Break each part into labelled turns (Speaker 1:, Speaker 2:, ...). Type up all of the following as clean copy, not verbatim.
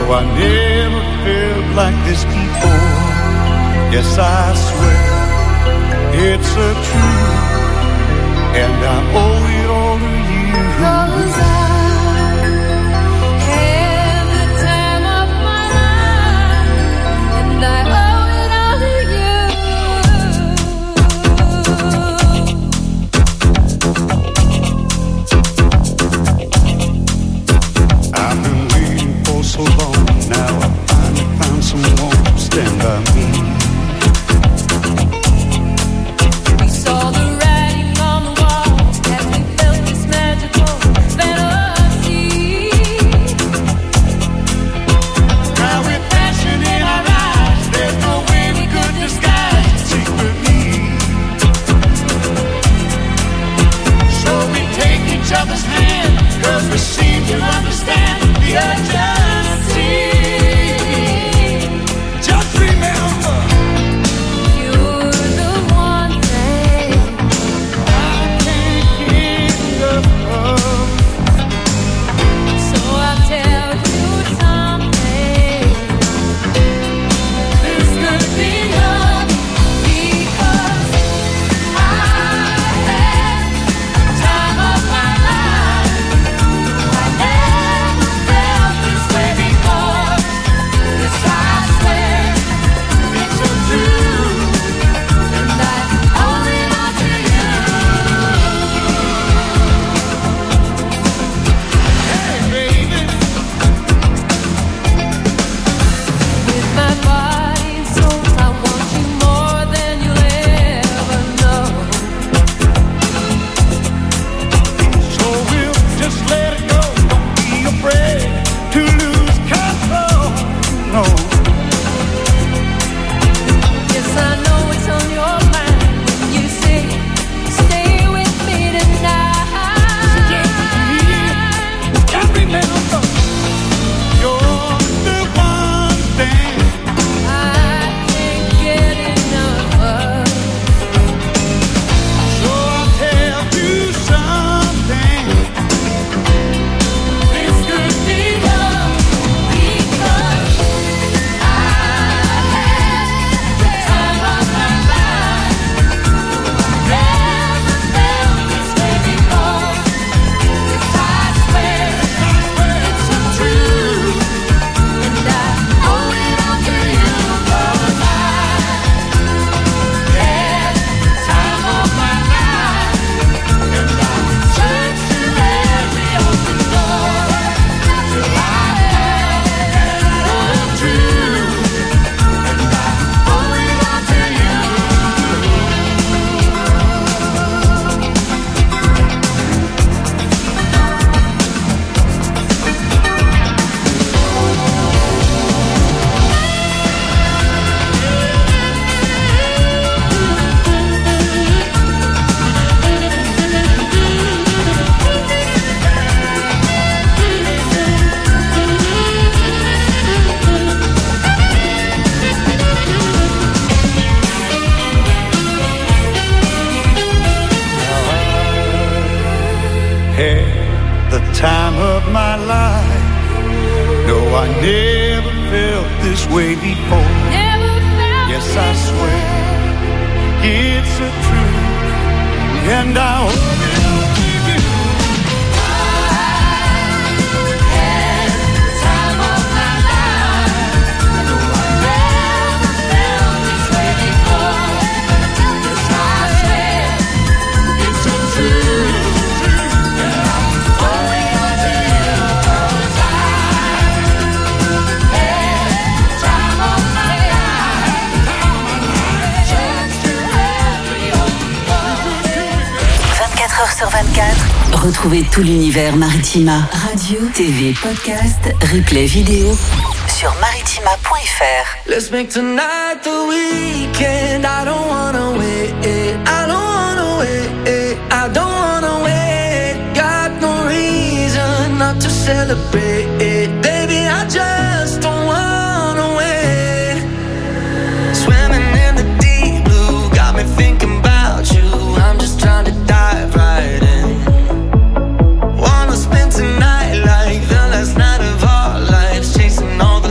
Speaker 1: I never felt like this before. Yes, I swear it's a truth, and I owe it all to you. 'Cause I had the time of my life, and I owe it all to you. I've been waiting for so long. Now I finally found someone to stand by me. We saw the writing on the wall as we felt this magical fantasy. Now with passion in our eyes, there's no way we could disguise the secret need. So we take each other's hand, 'cause we seem to understand the urgency. Just remember, you're the one thing I can't get enough of. So I'll tell you something. This could be love, because I had the time of my life. I never felt this way before. Yes, I swear it's so true, and I owe it all to you. Hey, baby, with my body and soul, I want you more than you'll ever know. So we'll just let it go. Don't be afraid to lose control. No. Yes, I know it's on your mind when you say, stay with me tonight. Stay with me. And remember, you're the one thing I can't get enough of. So I'll tell you something. This could be love, because I had the time of my life. Never felt this way before. Yes, I swear it's so true, and I owe it all to you. 'Cause I had the time of my life, and I searched through every open door till I had the truth, and I owe it all to you. Had the time of my life. No, I never felt this way before. Yes, I swear it's a truth, and I hope it all to you. I had the time of my life. No, I never felt this way before. Yes, I swear it's a truth.
Speaker 2: Sur 24, retrouvez tout l'univers Maritima. Radio, TV, podcast, replay vidéo sur maritima.fr.
Speaker 3: Let's make tonight the weekend. I don't wanna wait. I don't wanna wait. I don't wanna wait. Got no reason not to celebrate. Baby, I just don't wanna wait. Swimming in the deep blue, got me thinking about you. I'm just trying to dive right in. Wanna spend tonight like the last night of our lives, chasing all the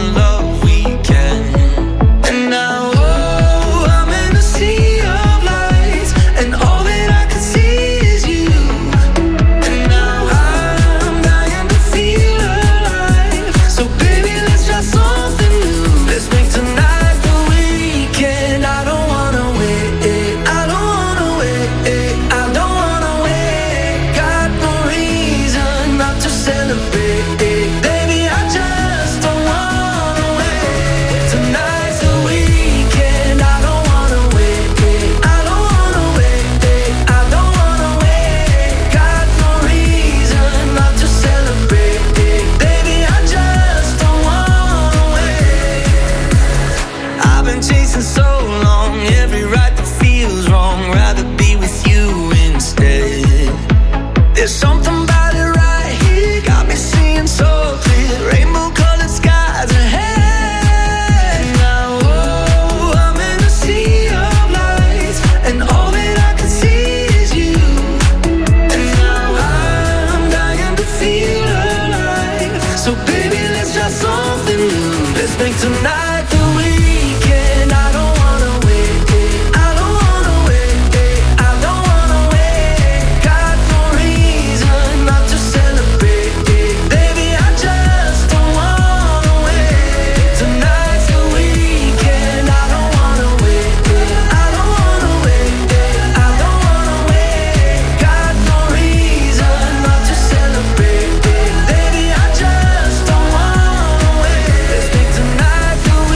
Speaker 3: Let's make tonight the weekend. I don't wanna wait. I don't wanna wait. I don't wanna wait. Got no reason not to celebrate. Baby, I just don't wanna wait. Tonight's the weekend. I don't wanna wait. I don't wanna wait. I don't wanna wait. Got no reason not to celebrate. Baby, I just don't wanna wait. Let's make tonight the weekend.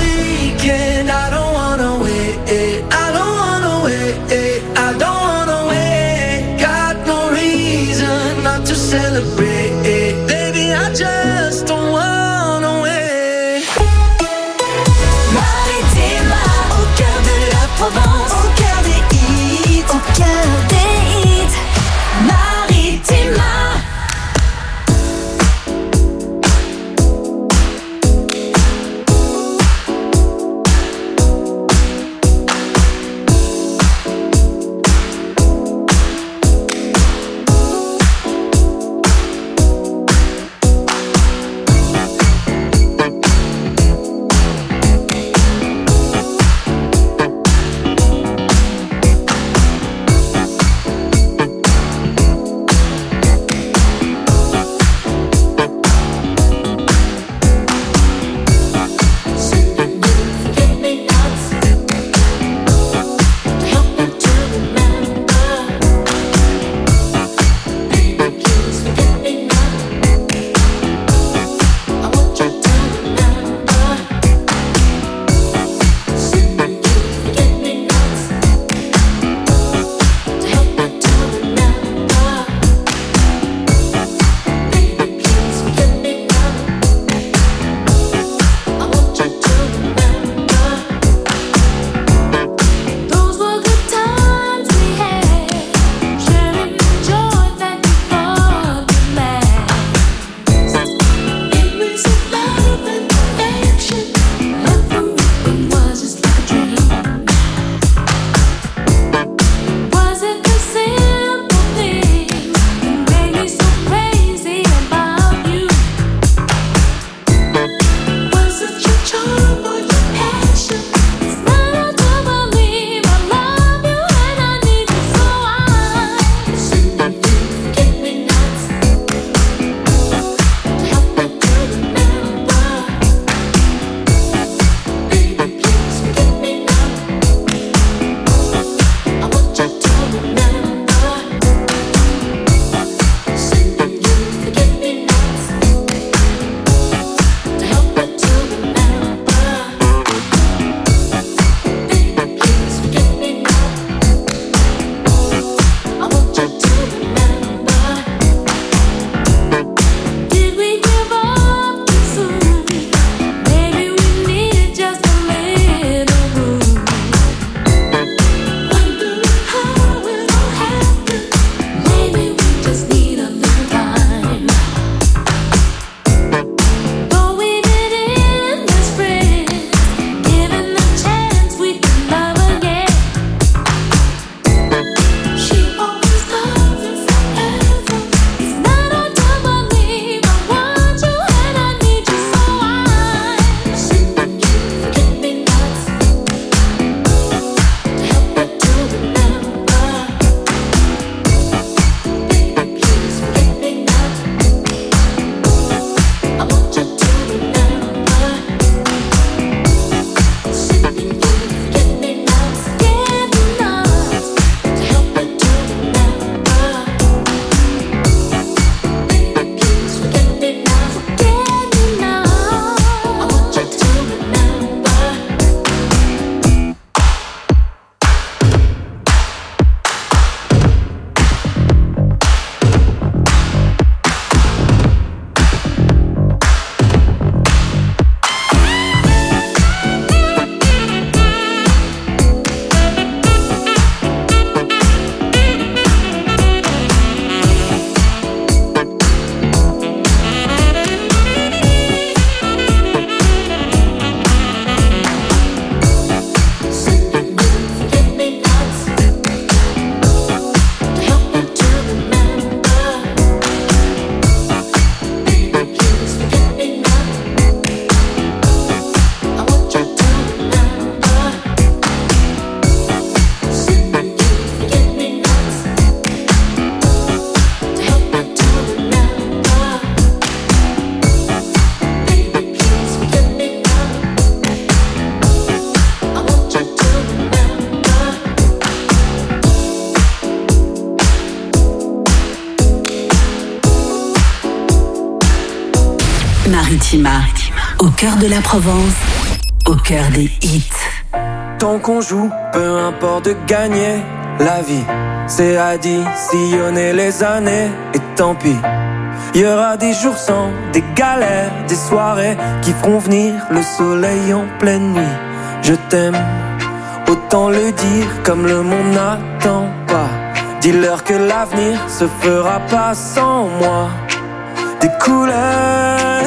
Speaker 2: Maritima. Au cœur de la Provence, au cœur des hits.
Speaker 3: Tant qu'on joue, peu importe de gagner la vie. C'est additionner les années et tant pis. Il y aura des jours sans, des galères, des soirées qui feront venir le soleil en pleine nuit. Je t'aime, autant le dire comme le monde n'attend pas. Dis-leur que l'avenir se fera pas sans moi. Des couleurs,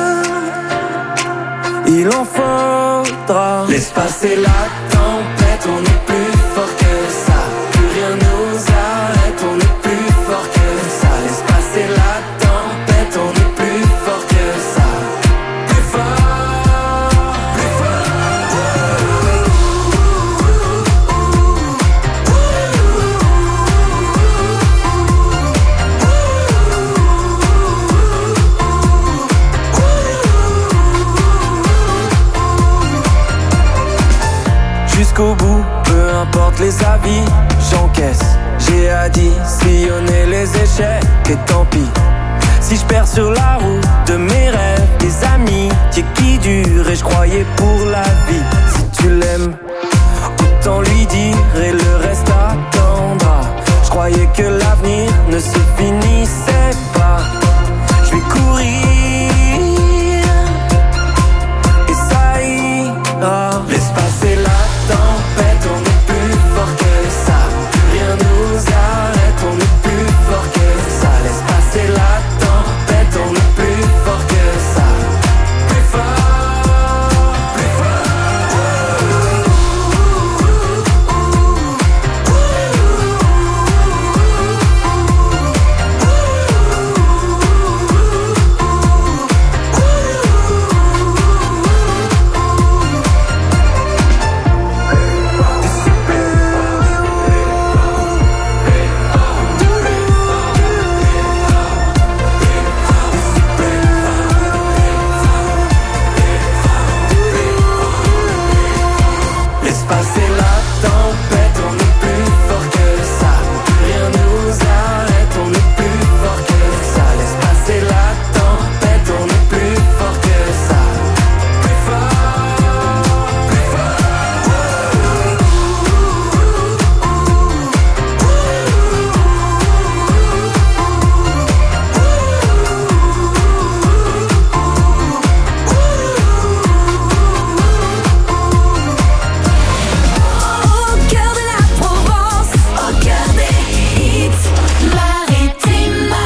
Speaker 3: il en faudra. Laisse passer la tempête, on est plus fort que ça. Plus rien nous arrête, on est plus fort que ça. Laisse passer la tempête, on est plus fort que ça. Plus fort, plus fort. Jusqu'au bout, peu importe les avis, j'encaisse. J'ai additionné les échecs et tant pis. Si je perds sur la route de mes rêves, des amitiés qui durent et je croyais pour la vie. Si tu l'aimes, autant lui dire et le reste attendra. Je croyais que l'avenir ne se finissait pas. Je vais courir et ça ira. Laisse passer la tempête, on est plus fort que ça. Plus rien nous arrête, on est plus fort que ça. Laisse passer la tempête, on est plus fort que ça. Plus fort, plus fort. Laisse passer la tempête, on est plus fort que ça. Plus rien nous arrête, on est plus fort que ça. Laisse passer la tempête, on est plus fort que ça. Plus fort, plus
Speaker 1: Au cœur de la Provence, au cœur des hits, Maritima.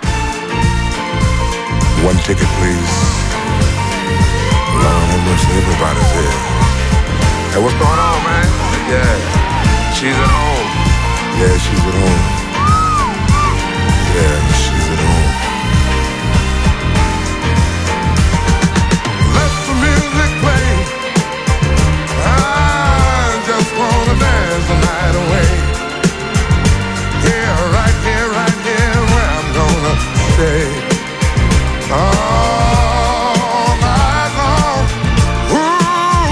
Speaker 4: One ticket, please. Lord have mercy, everybody's here. Hey, what's going on, man? Yeah, she's at home. Yeah, she's at home. Yeah, she's at home. Let the music play. I just wanna dance the night away. Right here, where I'm gonna stay. All night long. Ooh,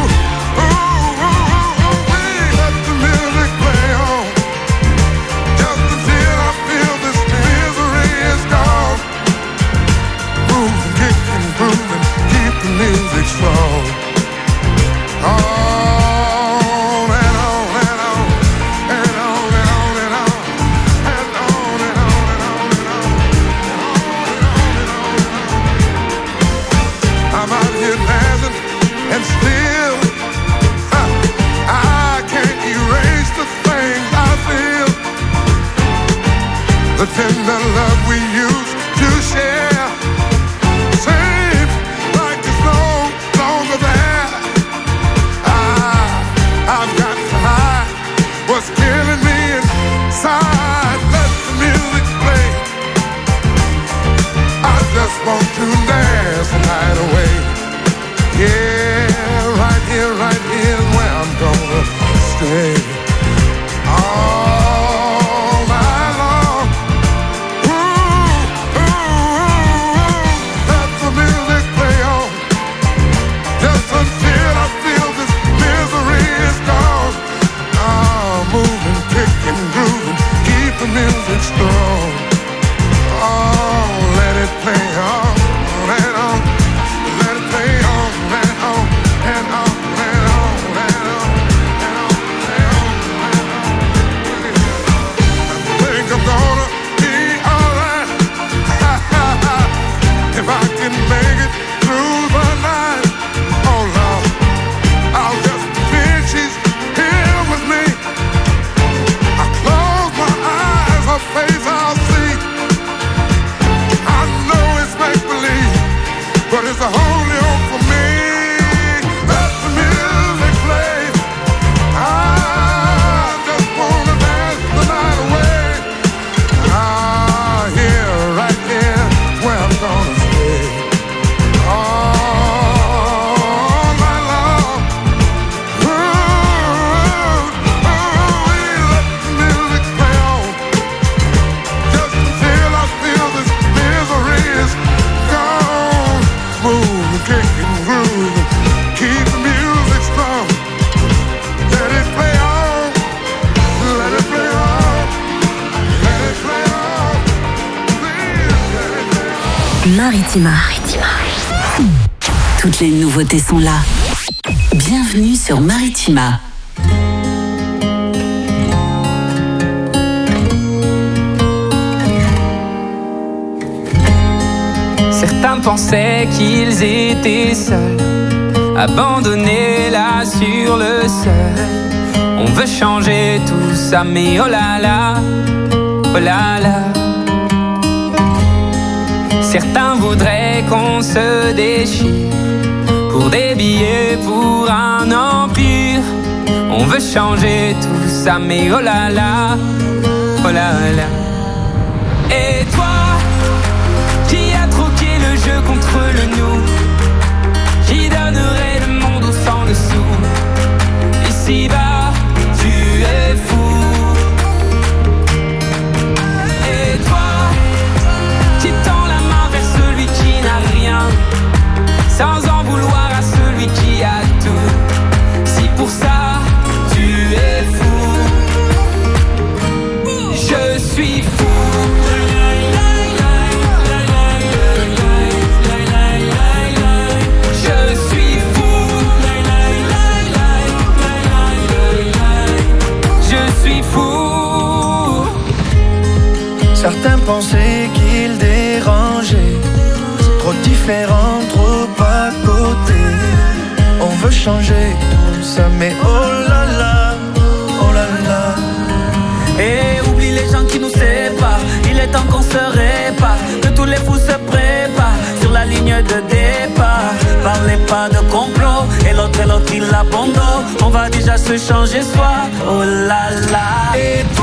Speaker 4: let the music play on. Just until I feel this misery is gone. Moving, kicking, grooving, keep the music strong. On and on and on, and on and on and on, and on and on and on and on. I'm out here dancing and still I can't erase the things I feel. The tender love we used to share seems like it's no longer there. I've got to hide what's killing me inside. Let the music play. I just want to dance the night away. Yeah, right here where I'm gonna stay. All night long. Ooh, let the music play on. Just until I feel this misery is gone. Moving, kicking, grooving, keep the music strong. Oh, let it play on and on.
Speaker 2: Maritima. Toutes les nouveautés sont là. Bienvenue sur Maritima.
Speaker 5: Certains pensaient qu'ils étaient seuls, abandonnés là sur le sol. On veut changer tout ça, mais oh là là, oh là là. Certains voudraient qu'on se déchire pour des billets, pour un empire. On veut changer tout ça, mais oh là là, oh là là. Et toi, qui a troqué le jeu contre le nous, qui donnerait le monde au sang le sou. Ici-bas, tu es fou. Et toi, qui tend la main vers celui qui n'a rien, sans en vouloir à celui qui a tout. Si pour ça, tu es fou, je suis fou.
Speaker 3: Certains pensaient qu'ils dérangeaient, trop différents, trop à côté. On veut changer tout ça, mais oh là là, oh là là.
Speaker 5: Et oublie les gens qui nous séparent, il est temps qu'on se répare, que tous les fous se préparent sur la ligne de départ. Parlez pas de complot, et l'autre il abandonne. On va déjà se changer soi, oh là là.
Speaker 3: Et toi,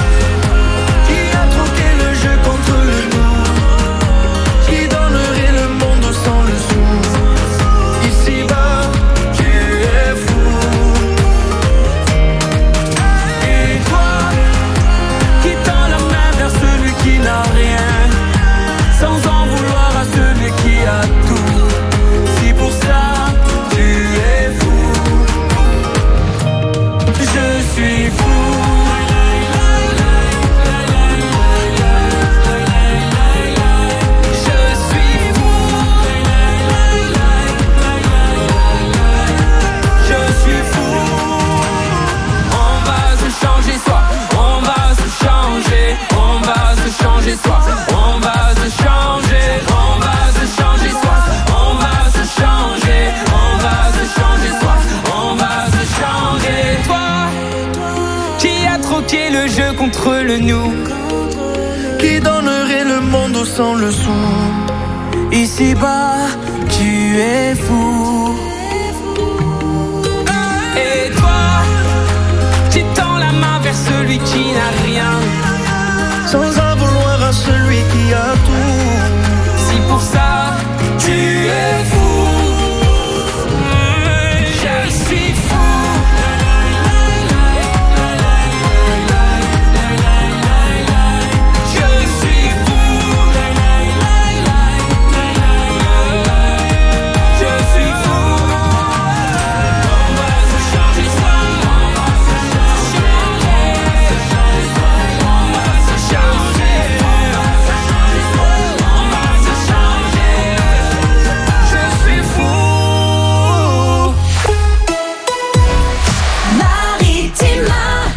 Speaker 3: contre le nous, qui donnerait le monde sans le sou. Ici-bas, tu es fou. Et toi, qui tend la main vers celui qui n'a rien, sans en vouloir à celui qui a tout. Si pour ça, tu es fou, je suis fou.
Speaker 5: Changer soi, on va se changer, on va se changer soi, on va se changer, on va se changer soi, on va se changer. Toi, qui a troqué le jeu contre le nous,
Speaker 3: qui donnerait le monde sans le sou.
Speaker 5: Ici-bas, tu es fou. Et toi, qui tend la main vers celui qui n'a rien,
Speaker 3: sans en vouloir à celui qui a tout.
Speaker 5: Si pour ça, tu es fou, je suis fou. Je suis fou. Je suis fou. On va se changer soi, on va se changer, on va se changer, on va se changer, je suis fou.
Speaker 1: Maritima.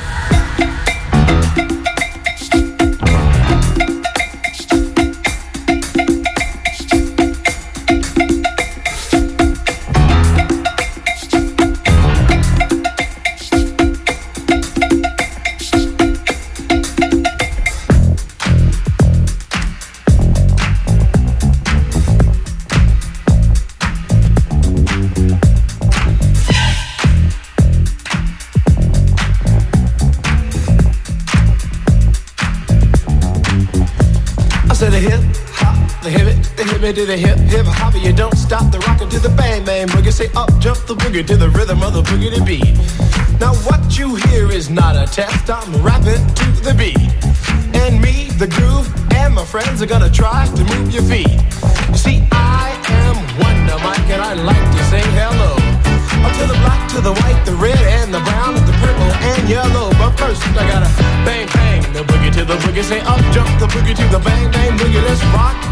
Speaker 6: To the hip hop, the hip it to the hip hip hop. You don't stop the rockin' to the bang bang boogie. Say up jump the boogie to the rhythm of the boogie to beat. Now what you hear is not a test. I'm rapping to the beat, and me, the groove, and my friends are gonna try to move your feet. You see, I am Wonder Mike, and I like to say hello. Up to the black, to the white, the red, and the brown, the purple, and yellow. But first, I gotta bang bang the boogie to the boogie. Say up jump the boogie to the bang bang boogie. Let's rock.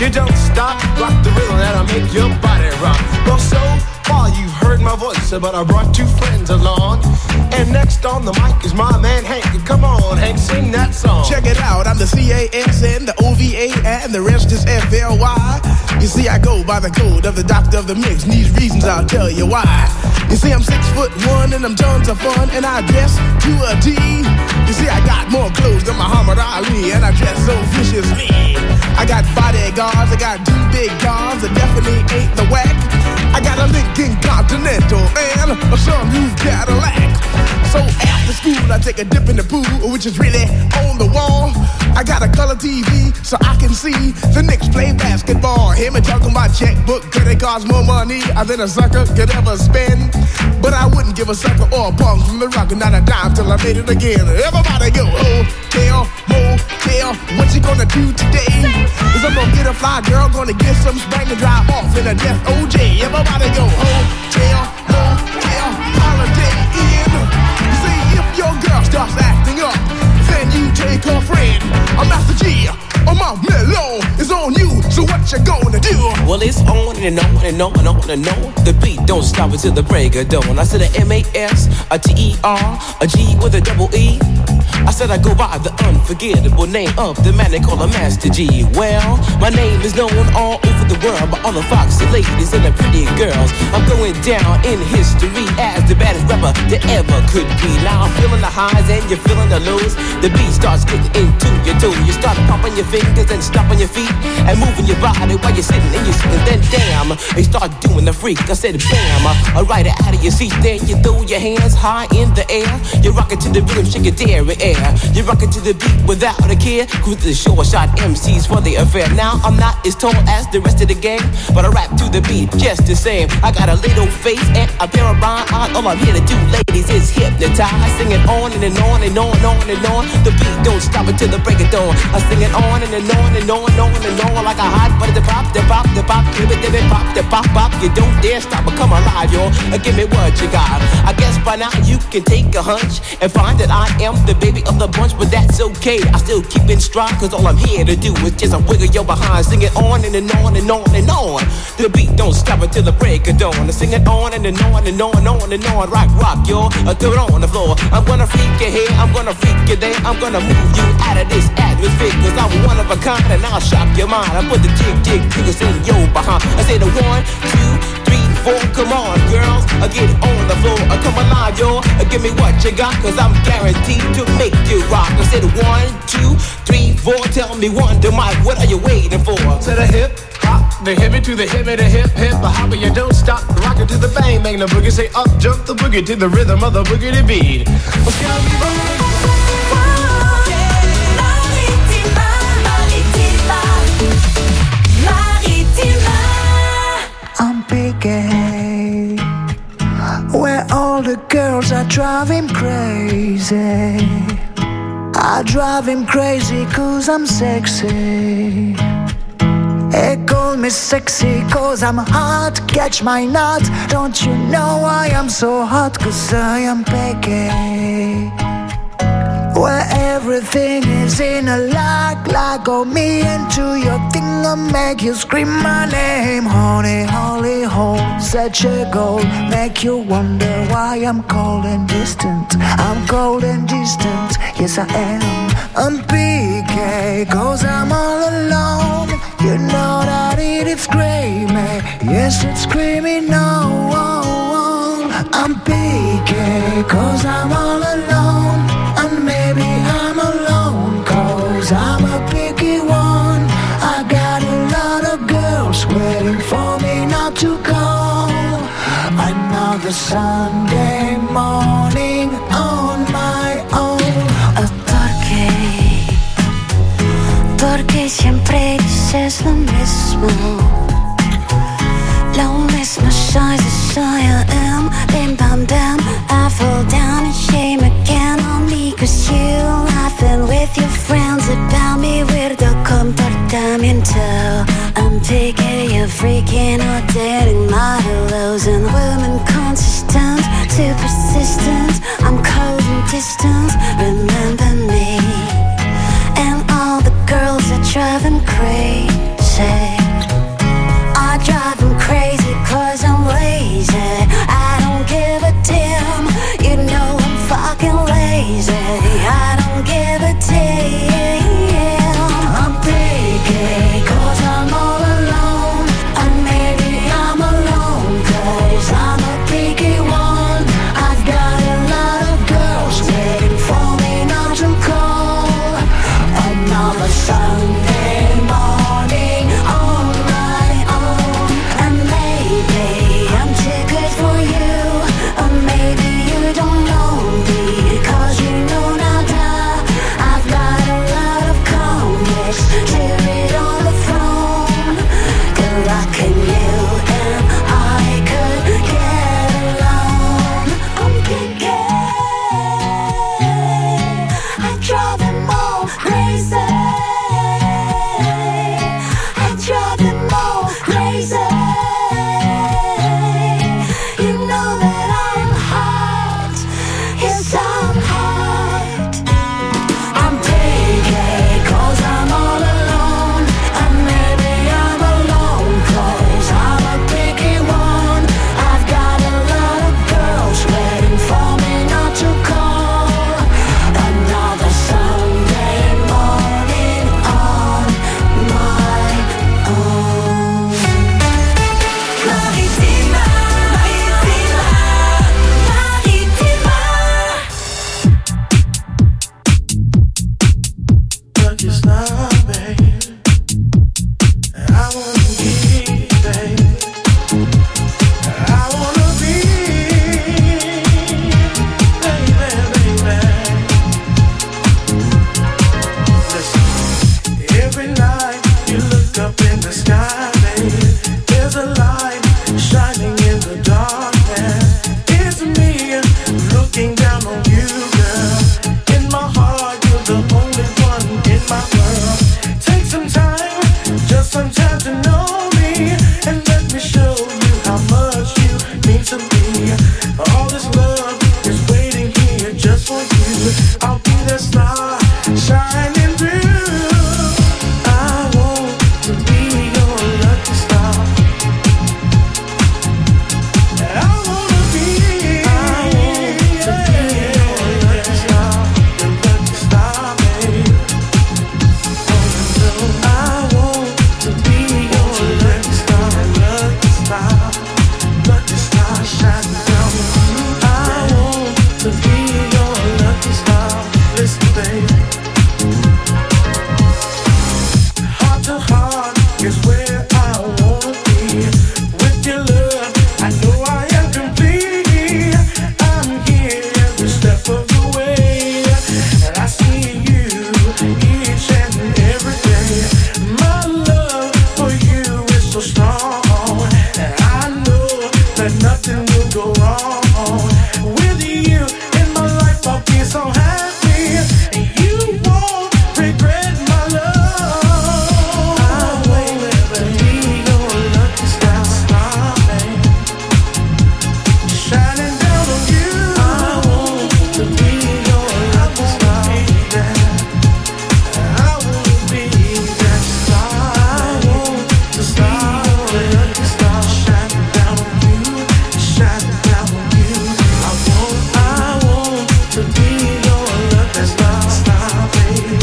Speaker 6: you don't stop. Rock the rhythm that'll make your body rock. Well, so far you've heard my voice, but I brought two friends along. And next on the mic is my man Hank. Come on, Hank, sing that song.
Speaker 7: Check it out, I'm the CASN, the OVA, and the rest is FLY. You see, I go by the code of the doctor of the mix, and these reasons I'll tell you why. You see, I'm 6'1" and I'm tons of fun, and I dress to a T. You see, I got more clothes than Muhammad Ali, and I dress so viciously. I got bodyguards, I got two big guns that definitely ain't the whack. I got a Lincoln Continental and a some new Cadillac. So after school, I take a dip in the pool, which is really on the wall. I got a color TV so I can see the Knicks play basketball. Hear me talking about checkbook, could it cost more money than a sucker could ever spend? But I wouldn't give a sucker or a punk from the rock, not a dime till I made it again. Everybody go, hotel, motel, what you gonna do today? Is I'm gonna get a fly girl, gonna get some spring and drive off in a death OJ. Everybody go, hotel, motel, holiday inn. See, if your girl starts acting up, then you take her friend. I'm Master G, my mellow is on you, so what you gonna do?
Speaker 8: Well, it's on and on and on and on and on. The beat don't stop until the break of dawn. I said a M-A-S, a T-E-R, a G with a double E. I said I go by the unforgettable name of the man they call a Master G. Well, my name is known all over the world by all the foxy ladies and the pretty girls. I'm going down in history as the baddest rapper that ever could be. Now I'm feeling the highs and you're feeling the lows. The beat starts getting into your toe. You start popping your fingers and stomping your feet and moving your body while you're sitting and you're sitting. Then damn, you start doing the freak. I said bam, right out of your seat. Then you throw your hands high in the air. You rock it to the rhythm, shake your dairy air. You rock it to the beat without a care. Cruise the short shot MCs for the affair. Now I'm not as tall as the rest of the gang, but I rap to the beat just the same. I got a little face and a pair of rhyme eyes. All I'm here to do, ladies, is hypnotize. Sing it on and on and on and on and on. The beat don't stop until the break of dawn. I sing it on and on and on and on and on like a hot butter. The pop, the pop, the pop, give it, pop, the pop, pop. You don't dare stop or come alive, y'all. Give me what you got. I guess by now you can take a hunch and find that I am the baby of the bunch, but that's okay. I still keep in stride, cause all I'm here to do is just a wiggle your behind. Sing it on and on and on and on. The beat don't stop until the break of dawn. I sing it on and on and on and on and on. Rock, rock, y'all. Throw it on the floor. I'm gonna freak you here, I'm gonna freak you there. I'm gonna move you out of this atmosphere, cause I'm one of a kind and I'll shock your mind. I put the jig jiggles in your behind. I say the 1, 2, 3, 4, come on, girls, get on the floor, come alive, y'all, give me what you got, cause I'm guaranteed to make you rock. I said 1, 2, 3, 4, tell me one, to Mike, what are you waiting for?
Speaker 6: To the hip, hop, the hippie to the hippie, the hip, hip, the hopper, you don't stop, rock it to the bang, bang, the boogie, say up, jump the boogie to the rhythm of the boogie to beat. Let's get on the
Speaker 3: I'm Piqué, where all the girls are driving crazy. I drive him crazy cause I'm sexy. They call me sexy cause I'm hot, catch my nut. Don't you know I am so hot cause I am Piqué, where everything is in a like on me into your thing and make you scream my name. Honey, holy hole, such a goal, make you wonder why I'm cold and distant. I'm cold and distant, yes I am. I'm PK, cause I'm all alone. You know that it's screaming, yes it's screaming no. I'm PK, cause I'm all alone. And maybe I'm alone, cause I'm a picky one. I got a lot of girls waiting for me not to go. Another Sunday morning on my own.
Speaker 9: Porque siempre dices lo mismo. Lo mismo soy, I am. Bim bam bam, I fall down and shame again on me. Cause you laughing with your friends about me. Weirdo comportamiento. I'm taking you freaking or dating modelos and women consistent, too persistent. I'm cold and distant, remember me. And all the girls are driving crazy.
Speaker 7: I'll be the star shining through. I want to be your lucky star. I wanna be your lucky star, baby. I want to be your lucky star, lucky star shining down on you. I want to be your lucky star. Listen, baby. Heart to heart is where I wanna be. With your love, I know I am complete. I'm here every step of the way, and I see you each and every day. My love for you is so strong, and I know that nothing will go wrong. With you in my life, I'll be so happy, and you won't regret my love. I will ever be your lucky star, babe. Shining down on you. I want to be your lucky star, baby. I wanna be that star. I want to be your lucky star, shining down on you, shining down on you. I want to be your lucky star, baby.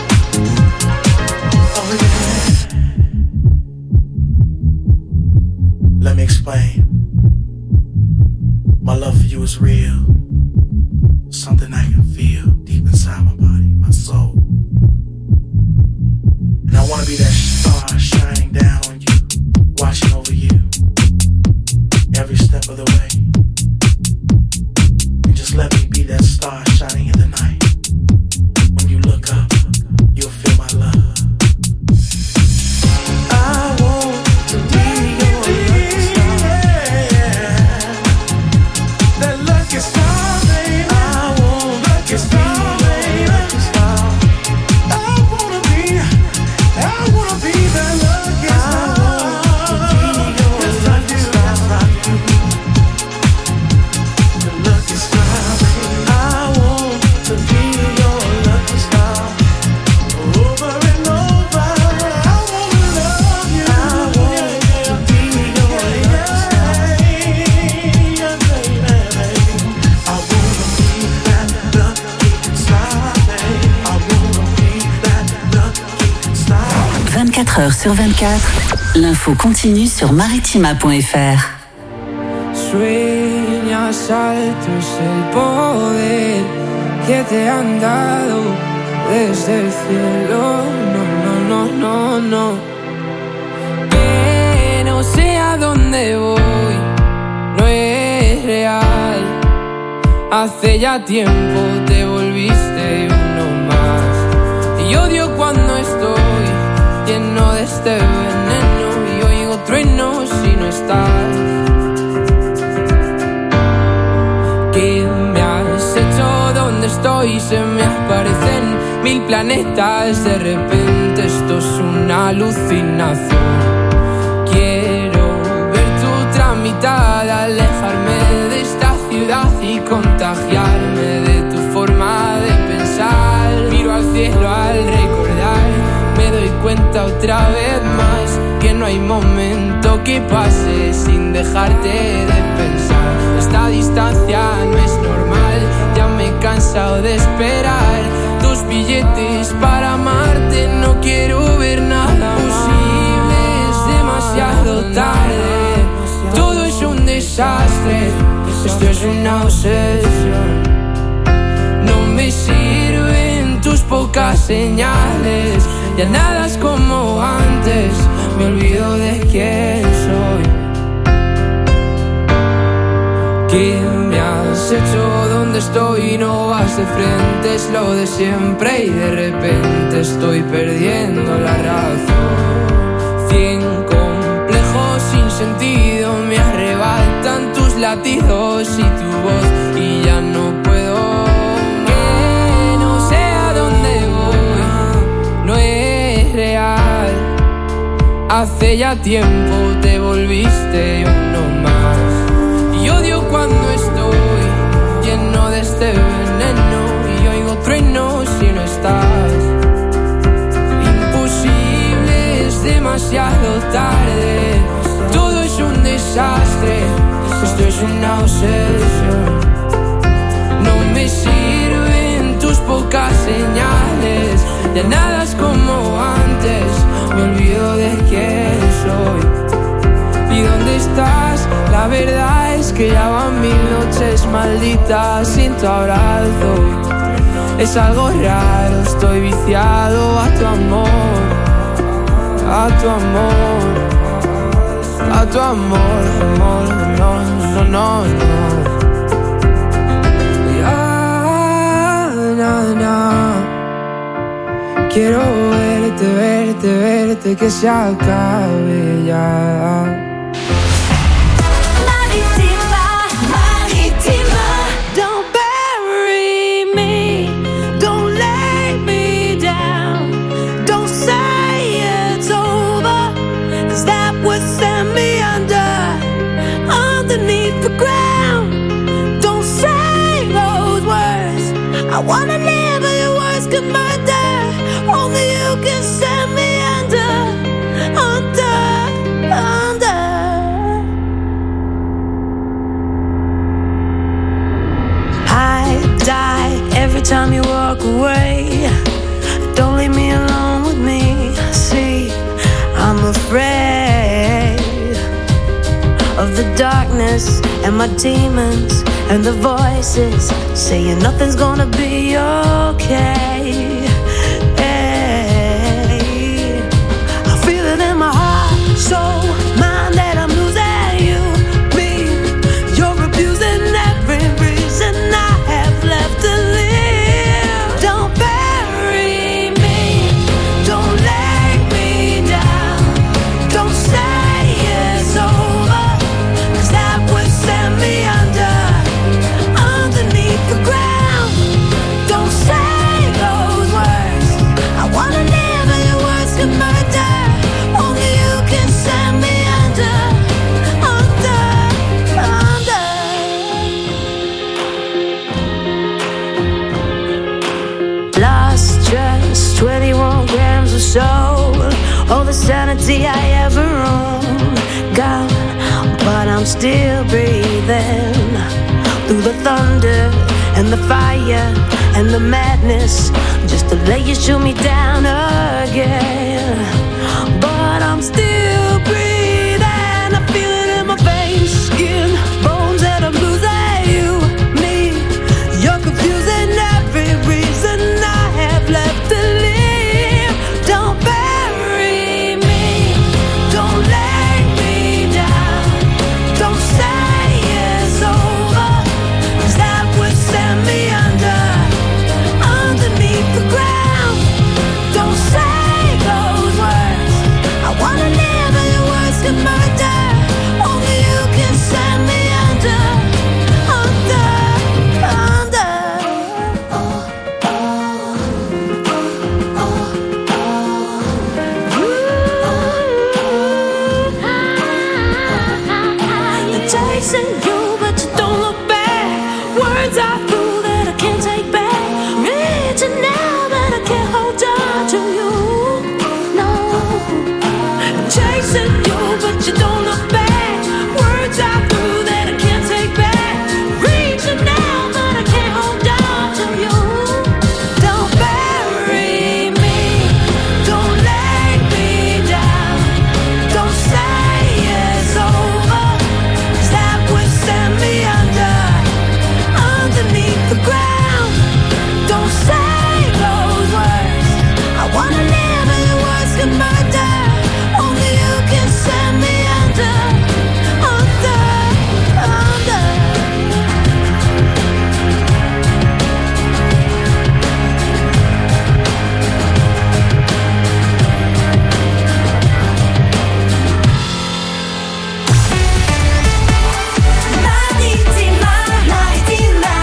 Speaker 7: Oh yeah. Let me explain. My love for you is real. Something I can feel deep inside my body, my soul. And I wanna be that star shining down on you, watching over you every step of the way. And just let me be that star shining in the night. When you look up, you'll feel my love. I want to be your lucky star. That lucky star, baby. I want lucky star, baby. Lucky star. I wanna be that lucky star. I want to be your lucky star. The lucky star, baby. I want to be your lucky star. Over and over, I wanna love you. I want to be your lucky star. Yeah, baby. I wanna be that lucky star, baby. I wanna be that lucky star.
Speaker 2: 24 heures sur 24, l'info continue sur maritima.fr.
Speaker 5: Sueñas alto es el poder que te han dado desde el cielo. No. Que no sé a dónde voy, no es real. Hace ya tiempo te volviste uno más. Y odio cuando estoy lleno de este veneno y oigo truenos si no estás. ¿Qué me has hecho? ¿Dónde estoy? Se me aparecen 1000 planetas. De repente esto es una alucinación. Quiero ver tu tramitada, alejarme de esta ciudad y contagiarme de tu forma de pensar. Miro al cielo al recordar, me doy cuenta otra vez más que no hay momento que pase sin dejarte de pensar. Esta distancia no es normal, ya me he cansado de esperar tus billetes para amarte. No quiero ver nada posible, es demasiado tarde. Todo es un desastre, esto es una obsesión. No me sirven tus pocas señales, ya nada es como antes, me olvido de quién soy. ¿Qué me has hecho? ¿Dónde estoy? No vas de frente, es lo de siempre y de repente estoy perdiendo la razón. 100 complejos sin sentido me arrebatan tus latidos y tu voz y ya no puedo. Que no sé a dónde voy, no es real. Hace ya tiempo te volviste uno más. Y odio cuando estoy lleno de este veneno y oigo
Speaker 3: desastre, esto es una obsesión. No me sirven tus pocas señales, ya nada es como antes, me olvido de quién soy. ¿Y dónde estás? La verdad es que ya van 1000 noches malditas sin tu abrazo. Es algo raro, estoy viciado a tu amor, a tu amor, a tu amor, amor, no, no, no, no. Ya, na, na. Quiero verte, verte, verte, que se acabe ya.
Speaker 1: I wanna live, but your words could murder. Only you can send me under, under, under. I die every time you walk away. Don't leave me alone with me. See, I'm afraid of the darkness and my demons and the voices saying nothing's gonna be okay. Hey, I feel it in my heart, soul, mind that I'm losing you, me. You're abusing every reason I have left to live. Don't bury me, don't lay me down, don't say it's over, 'cause that would send me under. The ground. Don't say those words. I wanna live, but your words could murder. Only you can send me under, under, under. Lost trust, 21 grams of soul, all the sanity I ever owned, gone, but I'm still breathing. Through the thunder and the fire and the madness, just to lay you, shoot me down again. But I'm still breathing. I feel it in my veins, skin, bones, and I'm losing you, me. You're confusing every reason I have left to live. Don't bury me, don't lay me down, don't say it's over, 'cause that would send me under, underneath the ground. Don't say those words. I wanna live, but your words could murder. Only you can send me under, under, under. You're chasing you, but you don't look back. Words are through that I can't take back. Reaching now, but I can't hold on to you. No. Chasing you, but you don't look back. Words are through that I can't take back. Reaching now, but I can't hold on to you. Don't bury me, don't lay me down, don't say it's over, 'cause that would send me under, underneath the ground. Don't say those words. I wanna live, but your words could murder. Only you can send me under, under, under. Maritima, Maritima,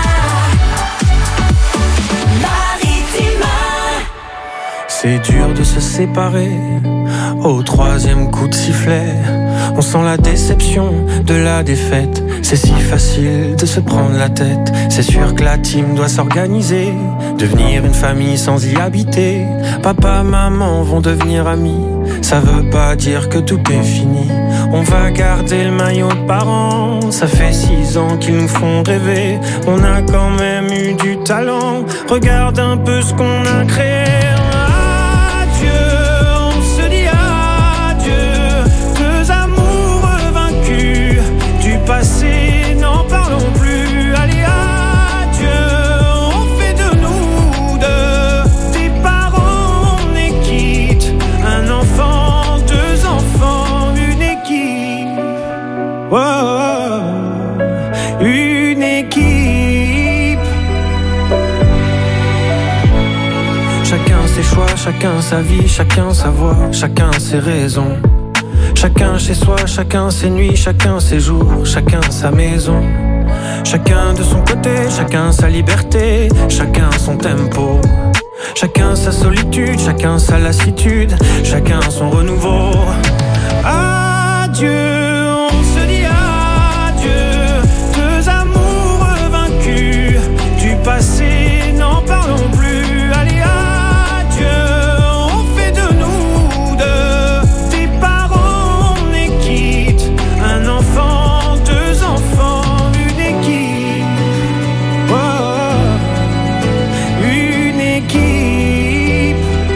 Speaker 1: Maritima.
Speaker 10: C'est dur de se séparer au 3e coup de sifflet. On sent la déception de la défaite. C'est si facile de se prendre la tête. C'est sûr que la team doit s'organiser, devenir une famille sans y habiter. Papa, maman vont devenir amis. Ça veut pas dire que tout est fini. On va garder le maillot de parents. Ça fait 6 ans qu'ils nous font rêver. On a quand même eu du talent. Regarde un peu ce qu'on a créé. Adieu, on se dit adieu. 2 amours vaincus. Du passé, n'en parlons plus. Allez, adieu, on fait de nous deux des parents, on est quitte. Un enfant, 2 enfants, une équipe. Oh, une équipe. Chacun ses choix, chacun sa vie, chacun sa voix, chacun ses raisons. Chacun chez soi, chacun ses nuits, chacun ses jours, chacun sa maison. Chacun de son côté, chacun sa liberté, chacun son tempo. Chacun sa solitude, chacun sa lassitude, chacun son renouveau. Adieu, on se dit adieu. 2 amours vaincus. Du passé, n'en parlons plus. Allez, adieu, on fait de nous deux des parents, on est quitte. Un enfant, 2 enfants, une équipe. Oh, une équipe.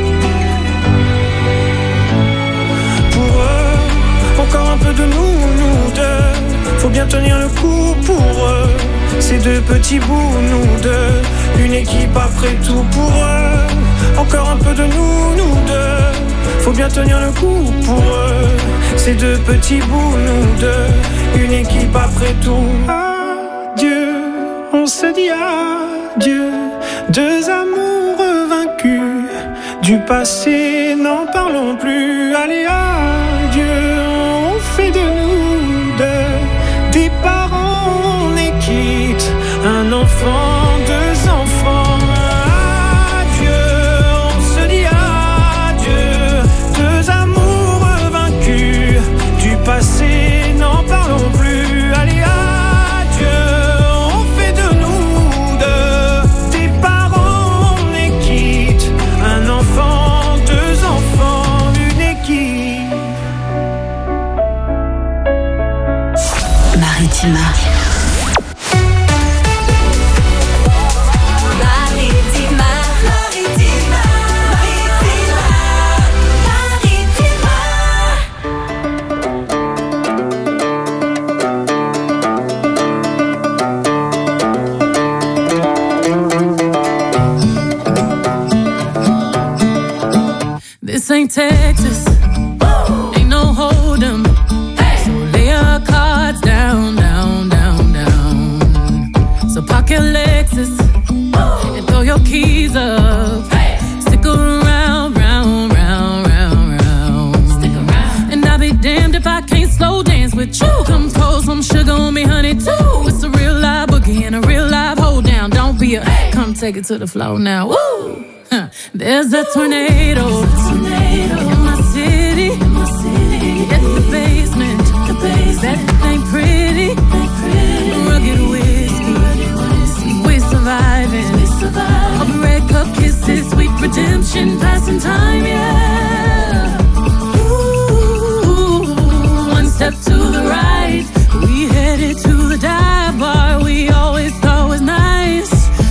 Speaker 10: Pour eux, encore un peu de nous deux. Faut bien tenir le coup pour eux. Ces 2 petits bouts, nous deux. Une équipe après tout pour eux. Encore un peu de nous deux. Faut bien tenir le coup pour eux. Ces 2 petits bouts, nous deux. Une équipe après tout. Adieu, on se dit adieu. 2 amours vaincus. Du passé, n'en parlons plus. Allez, adieu, on fait de nous deux des parents, on est quitte. Un enfant, 2 enfants. Adieu, on se dit adieu. 2 amours vaincus. Du passé, n'en parlons plus. Allez, adieu, on fait de nous deux des parents, on est quitte. Un enfant, 2 enfants, une équipe.
Speaker 2: Maritima.
Speaker 1: This ain't Texas, ain't no hold'em. So lay your cards down, down, down, down. So park your Lexus and throw your keys up. Stick around, round, round, round, round. Stick around. And I'll be damned if I can't slow dance with you. Come pour some sugar on me, honey, too. It's a real live boogie and a real live hold down. Don't be a come take it to the floor now. Woo! There's a tornado in my city. At the basement, that ain't pretty. Rugged whiskey, we surviving. All the red cup kisses, sweet redemption, passing time, yeah. Ooh, 1 step to the right, we headed to the dive bar we always thought was nice.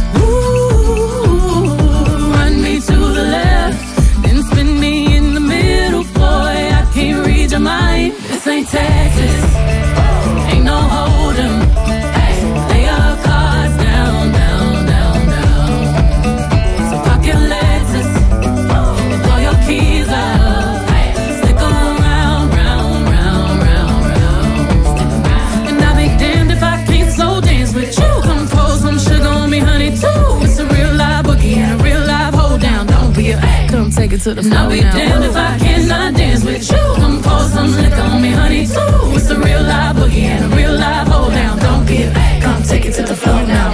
Speaker 1: To the left, then spin me in the middle, boy, I can't read your mind. This ain't Texas, ain't no hold'em. Lay your cards down, down, down, down. So park your Lexus and throw your keys up. Stick around, round, round, round, round. And I'll be damned if I can't slow dance with you. Come pour some sugar on me, honey, too. It's a real live boogie and a real live hold down. Don't be a come take it to the floor. I'll be damned if I cannot dance with you. Come pour some liquor on me, honey, too. It's a real live boogie and a real live hold down. Don't be a come take it to the floor now.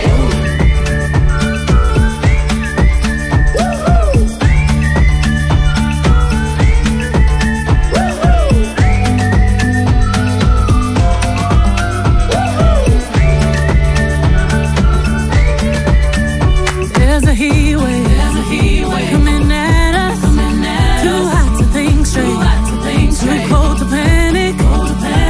Speaker 1: There's a heat wave coming at us. Too hot to think straight, too cold to panic.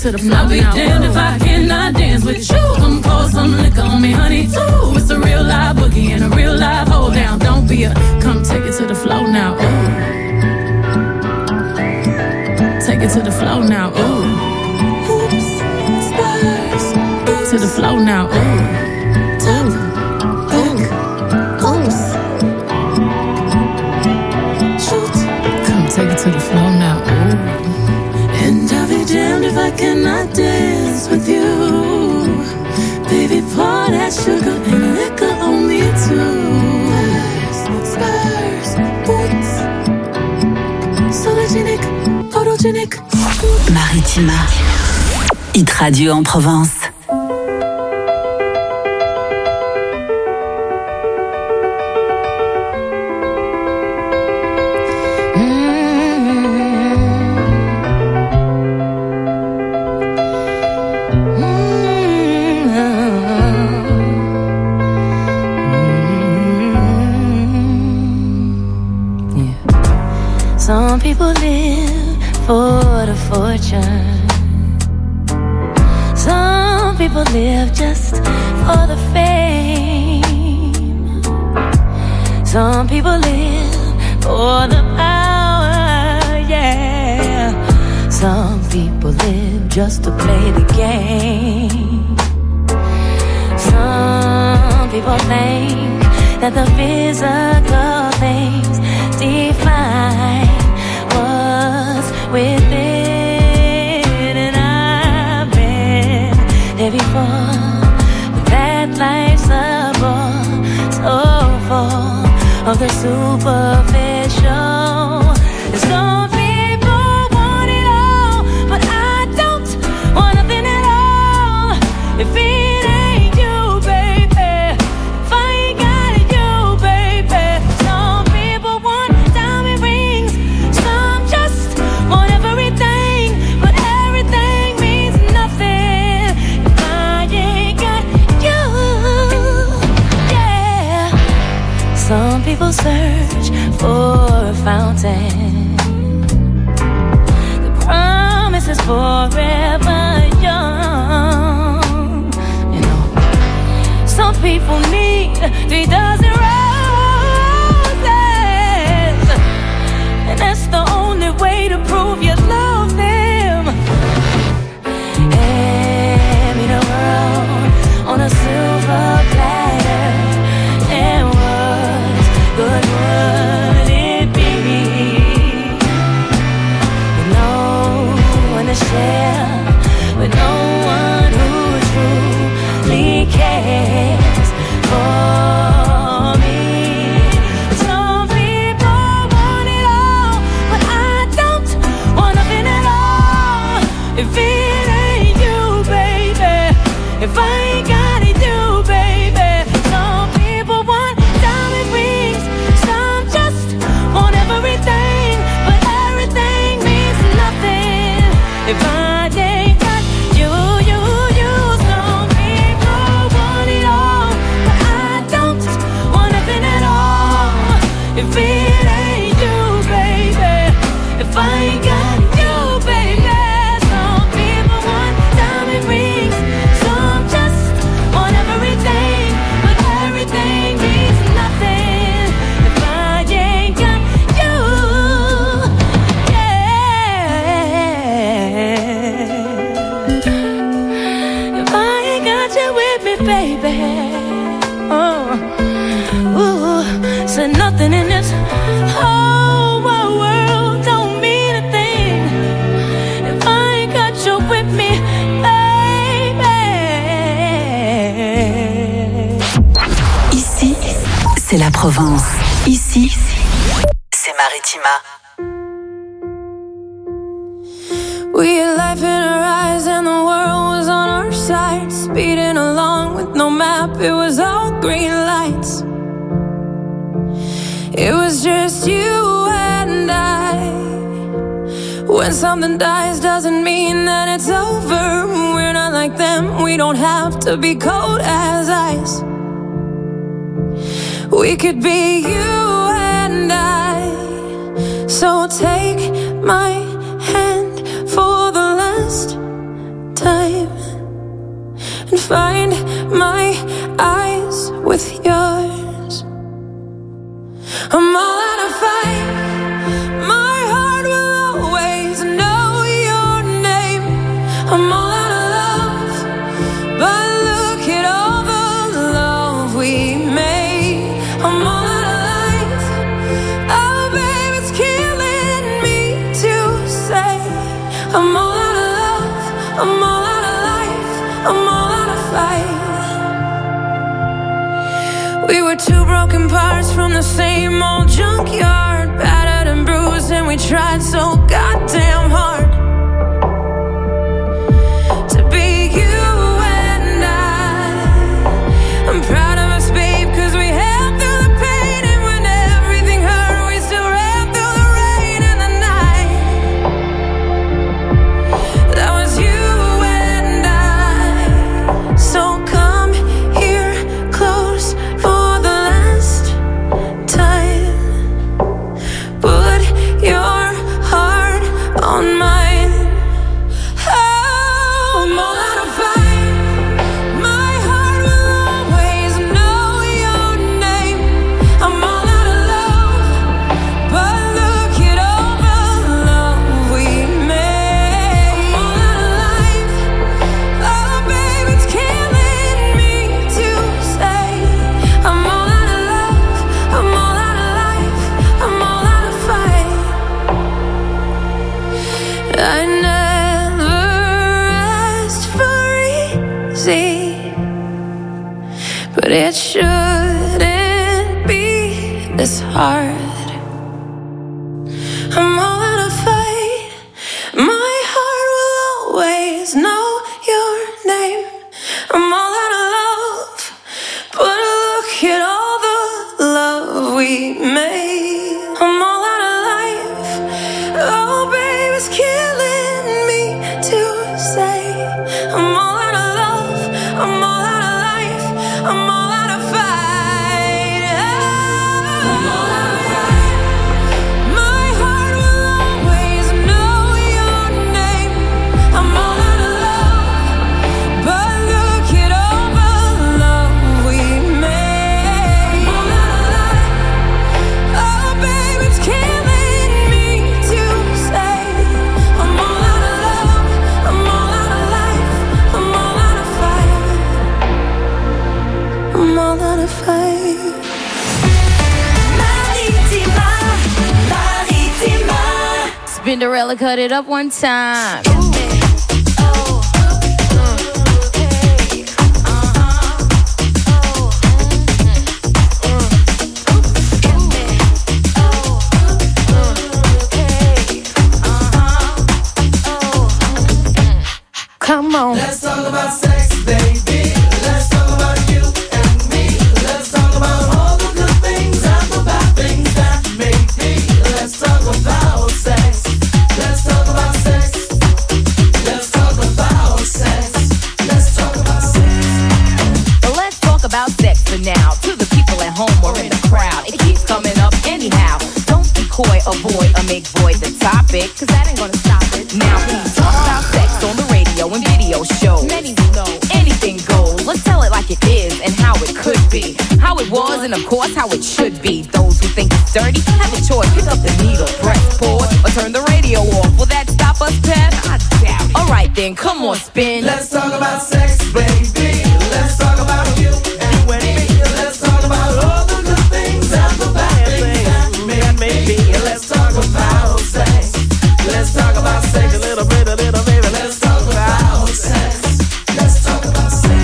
Speaker 1: to the floor. I'll be damned if I cannot dance with you. Come pour some liquor on me, honey, too. It's a real live boogie and a real live hold down. Don't be a, come take it to the floor now. Ooh. Take it to the floor now. Ooh. Oops, spurs. To the floor now. Ooh. Oops. Shoot. Come take it to the floor now. Ooh. And I'll be damned if I cannot dance with you. Baby, pour that sugar and liquor on me too. Spurs, boots, sologenic, photogenic.
Speaker 2: Maritima, Hit Radio en Provence.
Speaker 9: Some people live for the fortune. Some people live just for the fame. Some people live for the power, yeah. Some people live just to play the game. Some people think that the physical things define what's within, and I've been there before, but that life's a bore so full of the superficial. And some people want it all, but I don't want nothing at all. If it ain't you, baby, if I ain't got it, you, baby. Some people want diamond rings, some just want everything, but everything means nothing if I ain't got you, yeah. Some people search for a fountain, the promise is forever young, you know. Some people need 3 dozen roses, and that's the only way to prove you love them. Hand me the world on a silver platter, and what good would it be with no one to share, with no one who truly cares for me? Some people want it all, but I don't want nothing at all. If it ain't you, baby, if I ain't got it, you, baby. Some people want diamond rings, some just want everything, but everything means nothing if I ain't got you, you, you. Some people want it all, but I don't want nothing at all. If it ain't you, baby, if I ain't got you, baby. Some people want diamond rings, some just want everything, but everything means nothing if I ain't got you, yeah. If I ain't got you with me, baby, ooh, said nothing in this whole wide world don't mean a thing if I ain't got you with me, baby.
Speaker 2: Ici, c'est la Provence. Ici, c'est Maritima.
Speaker 1: We had life in our eyes and the world was on our side, speeding along with no map, it was all green lights. It was just you and I. When something dies doesn't mean that it's over. We're not like them, we don't have to be cold as ice. We could be you and I. So take my hand for the last I'm all out of love, I'm all out of life, I'm all out of fight. We were two broken parts from the same old junkyard, battered and bruised, and we tried so goddamn hard to be you and I'm proud of us, babe, 'cause we held through the pain, and when everything hurt, we still ran through the rain and the night. That was you and I. So come here close for the last time. Put your heart on mine. Oh, I'm all out of fight. My heart will always know your name. I'm all out of love, but look at all the love we made. I'm all out of life. Oh, babe, it's killing me to say. I'm all out of love, I'm all out of life, I'm all out of fight. I never asked for easy, but it shouldn't be this hard. I'm all out of fight. My heart will always know your name. I'm all out of love, but look at all the love we made. I'm all out of life. Oh, babe, it's killing me to say. I'm all out of love, I'm all out of life, I'm all out of fight. I'm all out of fight. My heart will always know your name. I'm all out of love, but look at all the love we made. I'm all out of life. Oh, babe, it's killing me to say. I'm all out of love, I'm all out of life, I'm all out of fight. I'm all out of fight.
Speaker 11: Maritima, Maritima. Spinderella cut it up one time.
Speaker 1: Come on.
Speaker 3: Let's talk about sex, baby. Let's talk about you and me. Let's talk about all the good things and the bad things that make me. Let's talk about sex. Let's talk about sex. Let's talk about sex. Let's talk about sex.
Speaker 11: Let's talk about sex for now. To the people at home or in the crowd, it keeps coming up anyhow. Don't be coy, avoid, or make void the topic, 'cause that ain't gonna stop it. Now we talk about sex on the radio and video shows. Many know anything goes. Let's tell it like it is and how it could be, how it was, and of course how it should be. Those who think it's dirty have a choice. Pick up the needle, press pause, or turn the radio off. Will that stop us, Pep? I doubt it. All right then, come on, spin.
Speaker 3: Let's talk about sex, baby. Let's talk about you and me. Let's talk about all the good things and the bad things that make me. Let's talk about sex. Let's talk about sex. A little bit, baby. Let's talk about sex. Let's talk about sex.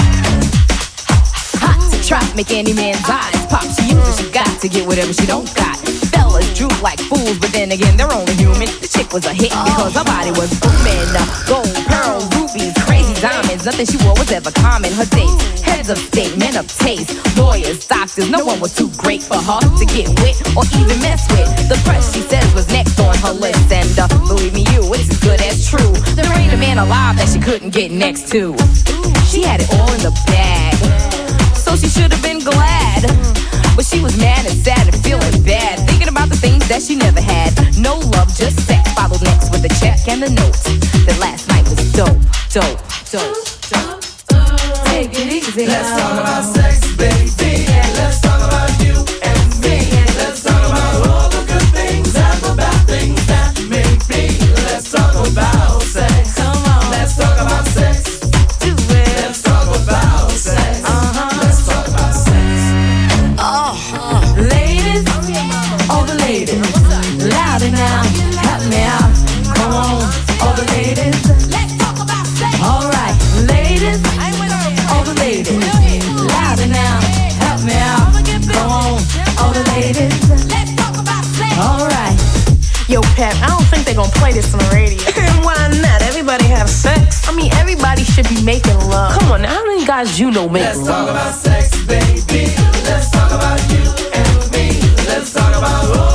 Speaker 11: Hot to trap, make any man's eyes pop. She uses, she got to get whatever she don't got. Fellas droop like fools, but then again, they're only human. The chick was a hit because her body was booming. Gold, pearl, rubies, crazy diamonds. Nothing she wore was ever common. Her dates, heads of state, men of taste, lawyers, doctors. No one was too great for her to get with or even mess with. The press, she says, was next on her list. And believe me, you, it's as good as true. There ain't a man alive that she couldn't get next to. She had it all in the bag, so she should have been glad. But she was mad and sad and feeling bad, thinking about the things that she never had. No love, just sex. Followed next with a check and a note that last night was dope, dope, dope, dope. Take it easy.
Speaker 3: Let's talk about sex, baby. Let's talk about you and me. Let's talk about all the good things and the bad things that make me. Let's talk about sex.
Speaker 11: Come on.
Speaker 3: Let's talk about sex.
Speaker 11: Do it.
Speaker 3: Let's talk about sex. Let's talk about sex.
Speaker 11: Ladies, all the ladies, louder now, help me out. Come on, all the they gonna play this on the radio.
Speaker 12: And why not? Everybody have sex.
Speaker 11: I mean, everybody should be making love.
Speaker 12: Come on, now, how many guys you know make love?
Speaker 3: Let's talk about sex, baby. Let's talk about you and me. Let's talk about